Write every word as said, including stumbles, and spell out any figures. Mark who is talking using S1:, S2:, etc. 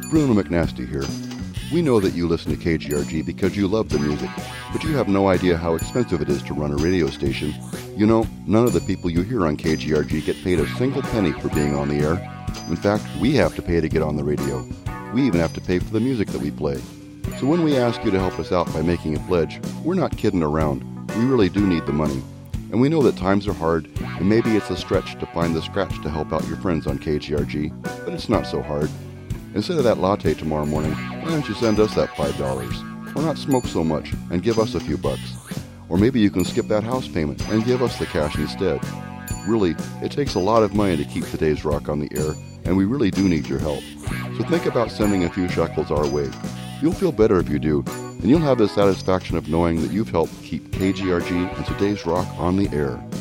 S1: Bruno McNasty here. We know that you listen to K G R G because you love the music, but you have no idea how expensive it is to run a radio station. You know, none of the people you hear on K G R G get paid a single penny for being on the air. In fact, we have to pay to get on the radio. We even have to pay for the music that we play. So when we ask you to help us out by making a pledge, we're not kidding around. We really do need the money. And we know that times are hard, and maybe it's a stretch to find the scratch to help out your friends on K G R G, but it's not so hard. Instead of that latte tomorrow morning, why don't you send us that five dollars? Or not smoke so much and give us a few bucks. Or maybe you can skip that house payment and give us the cash instead. Really, it takes a lot of money to keep today's rock on the air, and we really do need your help. So think about sending a few shekels our way. You'll feel better if you do, and you'll have the satisfaction of knowing that you've helped keep K G R G and today's rock on the air.